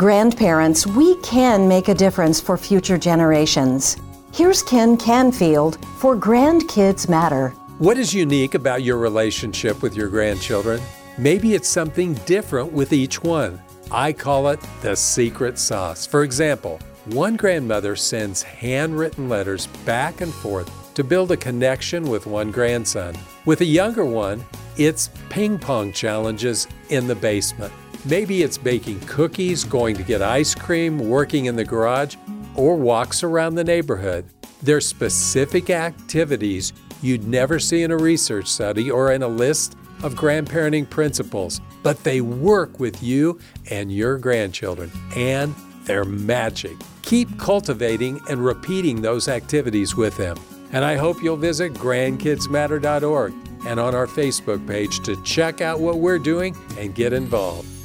Grandparents, we can make a difference for future generations. Here's Ken Canfield for Grandkids Matter. What is unique about your relationship with your grandchildren? Maybe it's something different with each one. I call it the secret sauce. For example, one grandmother sends handwritten letters back and forth to build a connection with one grandson. With a younger one, it's ping pong challenges in the basement. Maybe it's baking cookies, going to get ice cream, working in the garage, or walks around the neighborhood. They're specific activities you'd never see in a research study or in a list of grandparenting principles, but they work with you and your grandchildren, and they're magic. Keep cultivating and repeating those activities with them. And I hope you'll visit grandkidsmatter.org and on our Facebook page to check out what we're doing and get involved.